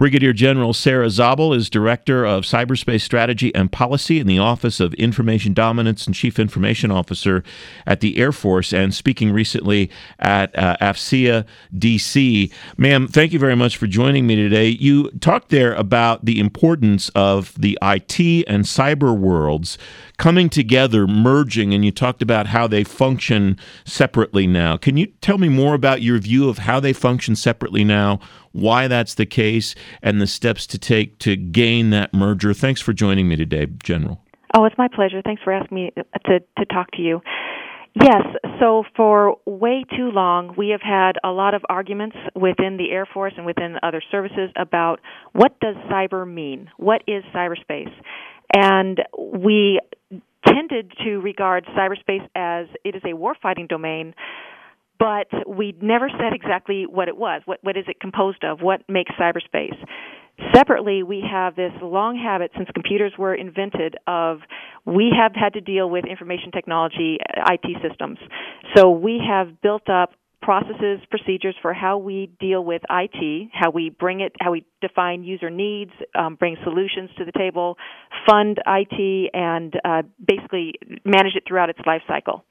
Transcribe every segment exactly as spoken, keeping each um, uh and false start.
Brigadier General Sarah Zabel is Director of Cyberspace Strategy and Policy in the Office of Information Dominance and Chief Information Officer at the Air Force, and speaking recently at uh, A F C E A D C. Ma'am, thank you very much for joining me today. You talked there about the importance of the I T and cyber worlds coming together, merging, and you talked about how they function separately now. Can you tell me more about your view of how they function separately now, why that's the case, and the steps to take to gain that merger? Thanks for joining me today, General. Oh, it's my pleasure. Thanks for asking me to, to talk to you. Yes, so for way too long, we have had a lot of arguments within the Air Force and within other services about what does cyber mean? What is cyberspace? And we tended to regard cyberspace as it is a warfighting domain, but we never said exactly what it was. What, what is it composed of? What makes cyberspace? Separately, we have this long habit since computers were invented of we have had to deal with information technology, I T systems. So we have built up processes, procedures for how we deal with I T, how we bring it, how we define user needs, um, bring solutions to the table, fund I T, and uh, basically manage it throughout its life cycle.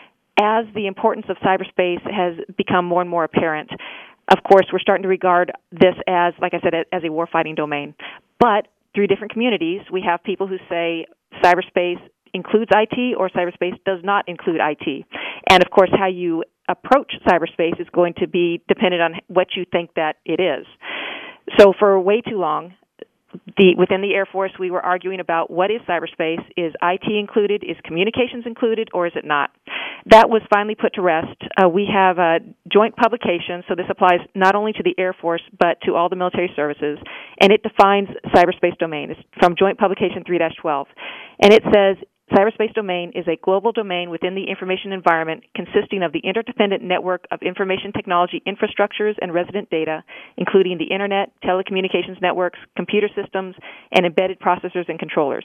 As the importance of cyberspace has become more and more apparent, of course, we're starting to regard this as, like I said, as a warfighting domain. But through different communities, we have people who say cyberspace includes I T or cyberspace does not include I T. And, of course, how you approach cyberspace is going to be dependent on what you think that it is. So for way too long, the, within the Air Force, we were arguing about what is cyberspace. Is I T included? Is communications included? Or is it not? That was finally put to rest. Uh, we have a joint publication, so this applies not only to the Air Force, but to all the military services, and it defines cyberspace domain. It's from Joint Publication three dash twelve, and it says, cyberspace domain is a global domain within the information environment consisting of the interdependent network of information technology infrastructures and resident data, including the Internet, telecommunications networks, computer systems, and embedded processors and controllers.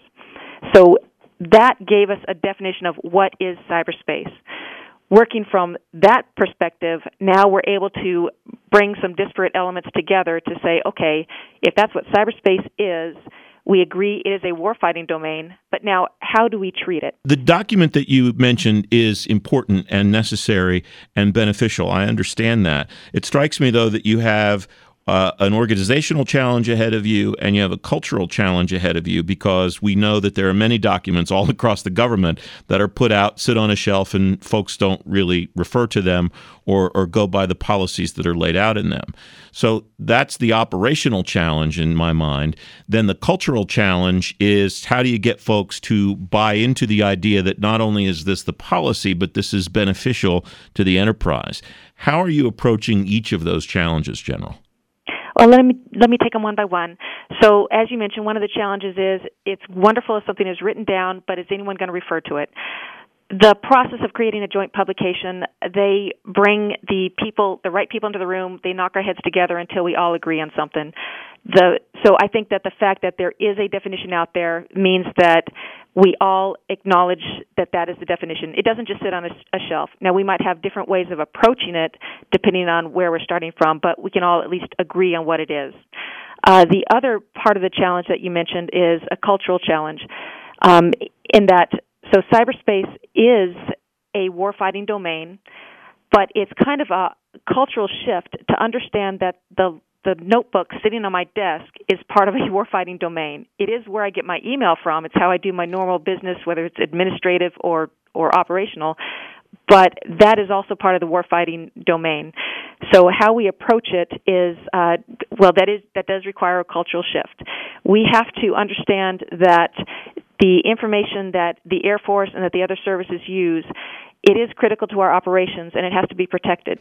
So that gave us a definition of what is cyberspace. Working from that perspective, now we're able to bring some disparate elements together to say, okay, if that's what cyberspace is, we agree it is a warfighting domain, but now how do we treat it? The document that you mentioned is important and necessary and beneficial. I understand that. It strikes me, though, that you have uh, an organizational challenge ahead of you and you have a cultural challenge ahead of you, because we know that there are many documents all across the government that are put out, sit on a shelf, and folks don't really refer to them or, or go by the policies that are laid out in them. So that's the operational challenge in my mind. Then the cultural challenge is, how do you get folks to buy into the idea that not only is this the policy, but this is beneficial to the enterprise? How are you approaching each of those challenges, General? Well, let me let me take them one by one. So, as you mentioned, one of the challenges is it's wonderful if something is written down, but is anyone going to refer to it? The process of creating a joint publication, they bring the people, the right people into the room, they knock our heads together until we all agree on something. The, so I think that the fact that there is a definition out there means that we all acknowledge that that is the definition. It doesn't just sit on a, a shelf. Now, we might have different ways of approaching it depending on where we're starting from, but we can all at least agree on what it is. Uh, the other part of the challenge that you mentioned is a cultural challenge, um, in that so cyberspace is a warfighting domain, but it's kind of a cultural shift to understand that the the notebook sitting on my desk is part of a warfighting domain. It is where I get my email from. It's how I do my normal business, whether it's administrative or, or operational. But that is also part of the warfighting domain. So how we approach it is, uh, well, that is that does require a cultural shift. We have to understand that the information that the Air Force and that the other services use, it is critical to our operations, and it has to be protected.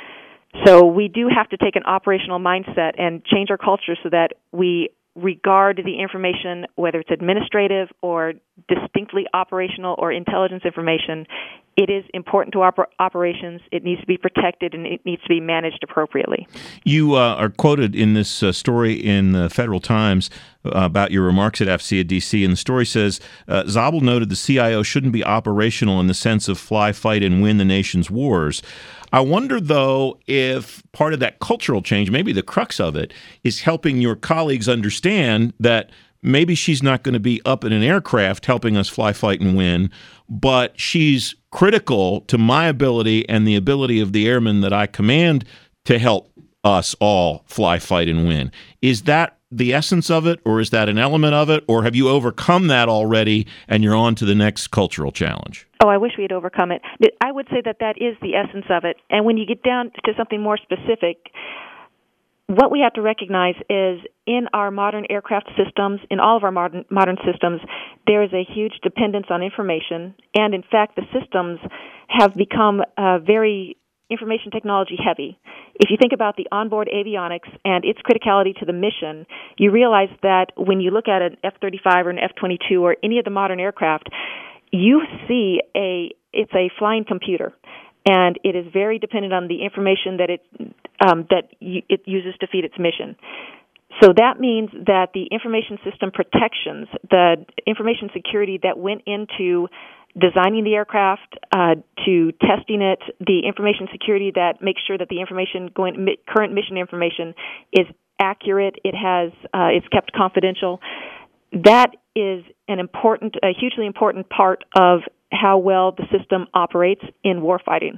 So we do have to take an operational mindset and change our culture so that we regard the information, whether it's administrative or distinctly operational or intelligence information, it is important to our operations. It needs to be protected, and it needs to be managed appropriately. You uh, are quoted in this uh, story in the Federal Times uh, about your remarks at F C A D C, and the story says, uh, Zabel noted the C I O shouldn't be operational in the sense of fly, fight, and win the nation's wars. I wonder, though, if part of that cultural change, maybe the crux of it, is helping your colleagues understand that maybe she's not going to be up in an aircraft helping us fly, fight, and win, but she's critical to my ability and the ability of the airmen that I command to help us all fly, fight, and win. Is that the essence of it, or is that an element of it, or have you overcome that already and you're on to the next cultural challenge? Oh, I wish we had overcome it. I would say that that is the essence of it. And when you get down to something more specific, what we have to recognize is in our modern aircraft systems, in all of our modern modern systems, there is a huge dependence on information. And in fact, the systems have become uh, very information technology heavy. If you think about the onboard avionics and its criticality to the mission, you realize that when you look at an F thirty-five or an F twenty-two or any of the modern aircraft, you see a it's a flying computer. And it is very dependent on the information that it um, that y- it uses to feed its mission. So that means that the information system protections, the information security that went into designing the aircraft, uh, to testing it, the information security that makes sure that the information going current mission information is accurate, it has uh, it's kept confidential. That is an important, a hugely important part of how well the system operates in warfighting.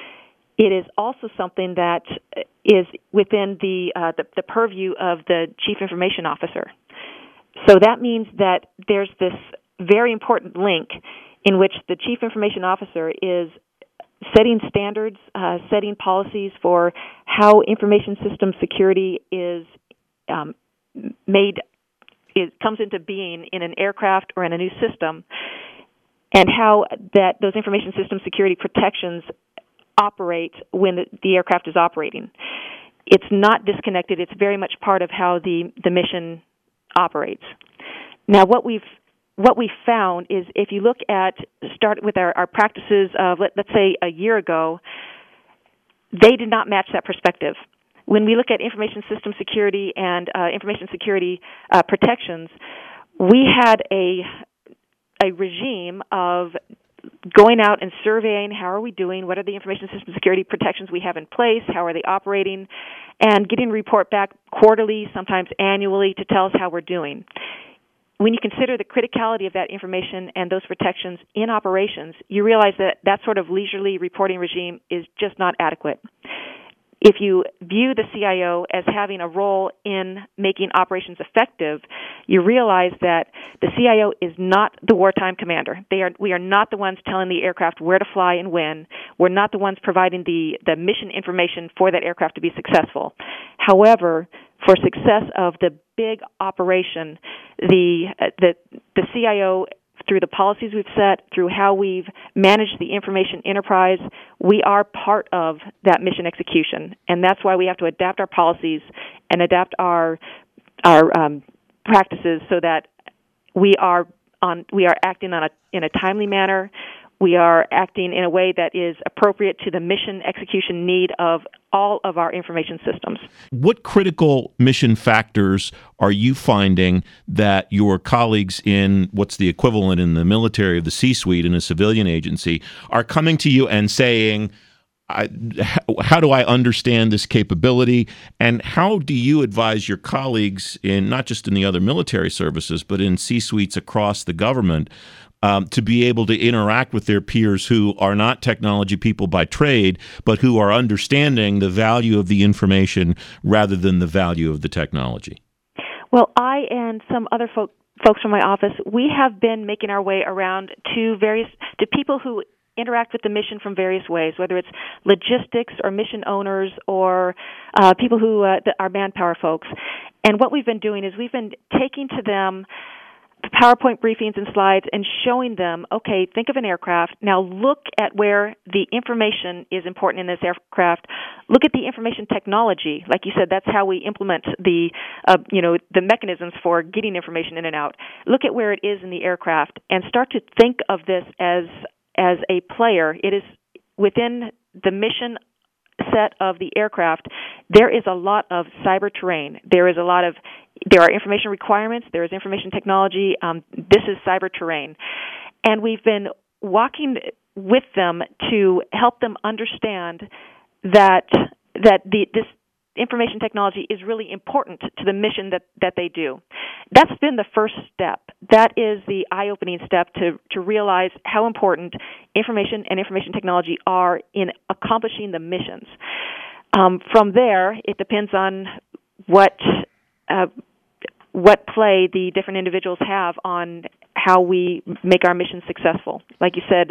It is also something that is within the, uh, the the purview of the Chief Information Officer. So that means that there's this very important link in which the Chief Information Officer is setting standards, uh, setting policies for how information system security is um, made, it comes into being in an aircraft or in a new system, and how that those information system security protections operate when the, the aircraft is operating. It's not disconnected. It's very much part of how the, the mission operates. Now, what we've what we found is if you look at, start with our, our practices of, let, let's say, a year ago, they did not match that perspective. When we look at information system security and uh, information security uh, protections, we had a a regime of going out and surveying how are we doing, what are the information system security protections we have in place, how are they operating, and getting a report back quarterly, sometimes annually, to tell us how we're doing. When you consider the criticality of that information and those protections in operations, you realize that that sort of leisurely reporting regime is just not adequate. If you view the C I O as having a role in making operations effective, you realize that the C I O is not the wartime commander. They are, we are not the ones telling the aircraft where to fly and when. We're not the ones providing the, the mission information for that aircraft to be successful. However, for success of the big operation, the the, the C I O, through the policies we've set, through how we've managed the information enterprise, we are part of that mission execution. And that's why we have to adapt our policies and adapt our our um, practices so that we are on we are acting on a in a timely manner. We are acting in a way that is appropriate to the mission execution need of all of our information systems. What critical mission factors are you finding that your colleagues in what's the equivalent in the military of the C-suite in a civilian agency are coming to you and saying, I, how do I understand this capability, and how do you advise your colleagues in not just in the other military services, but in C-suites across the government um, to be able to interact with their peers who are not technology people by trade, but who are understanding the value of the information rather than the value of the technology? Well, I and some other folk, folks from my office, we have been making our way around to various to people who interact with the mission from various ways, whether it's logistics or mission owners or uh, people who uh, are manpower folks. And what we've been doing is we've been taking to them the PowerPoint briefings and slides and showing them, okay, think of an aircraft. Now look at where the information is important in this aircraft. Look at the information technology. Like you said, that's how we implement the, uh, you know, the mechanisms for getting information in and out. Look at where it is in the aircraft and start to think of this as as a player. It is within the mission set of the aircraft, there is a lot of cyber terrain. There is a lot of, there are information requirements, there is information technology. Um, this is cyber terrain. And we've been walking with them to help them understand that that the this information technology is really important to the mission that, that they do. That's been the first step. That is the eye-opening step to, to realize how important information and information technology are in accomplishing the missions. Um, from there, it depends on what uh, what play the different individuals have on how we make our mission successful. Like you said,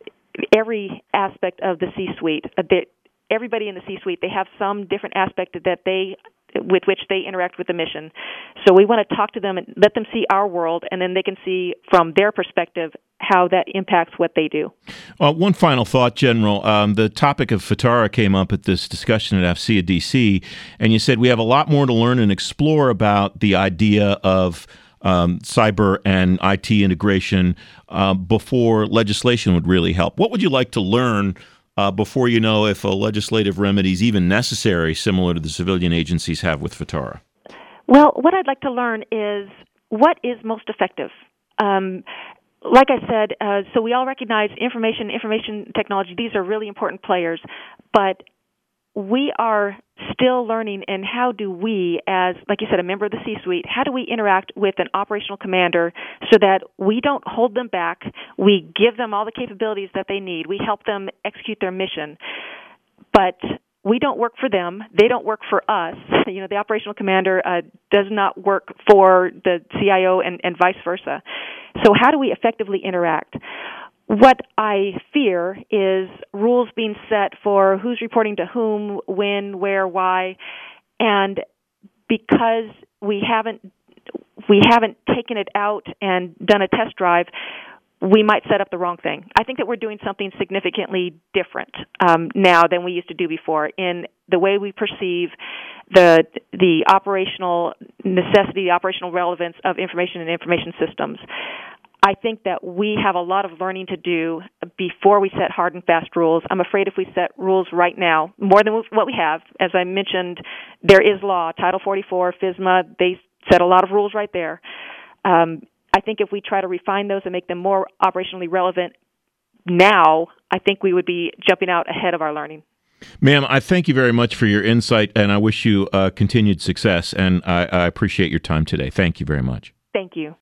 every aspect of the C-suite, uh, they, everybody in the C-suite, they have some different aspect that they, with which they interact with the mission. So we want to talk to them and let them see our world, and then they can see from their perspective how that impacts what they do. Well, one final thought, General. Um, the topic of FITARA came up at this discussion at A F C A D C, and you said we have a lot more to learn and explore about the idea of um, cyber and I T integration uh, before legislation would really help. What would you like to learn uh, before you know if a legislative remedy is even necessary, similar to the civilian agencies have with FITARA? Well, what I'd like to learn is what is most effective. Um, Like I said, uh, so we all recognize information, information technology. These are really important players, but we are still learning. And how do we, as, like you said, a member of the C-suite, how do we interact with an operational commander so that we don't hold them back? We give them all the capabilities that they need. We help them execute their mission, but we don't work for them. They don't work for us. You know, the operational commander uh, does not work for the C I O and, and vice versa. So how do we effectively interact? What I fear is rules being set for who's reporting to whom, when, where, why, and because we haven't we haven't taken it out and done a test drive, we might set up the wrong thing. I think that we're doing something significantly different um, now than we used to do before in the way we perceive the the operational necessity, the operational relevance of information and information systems. I think that we have a lot of learning to do before we set hard and fast rules. I'm afraid if we set rules right now, more than what we have, as I mentioned, there is law, Title forty-four, FISMA, they set a lot of rules right there. Um, I think if we try to refine those and make them more operationally relevant now, I think we would be jumping out ahead of our learning. Ma'am, I thank you very much for your insight, and I wish you uh, continued success, and I, I appreciate your time today. Thank you very much. Thank you.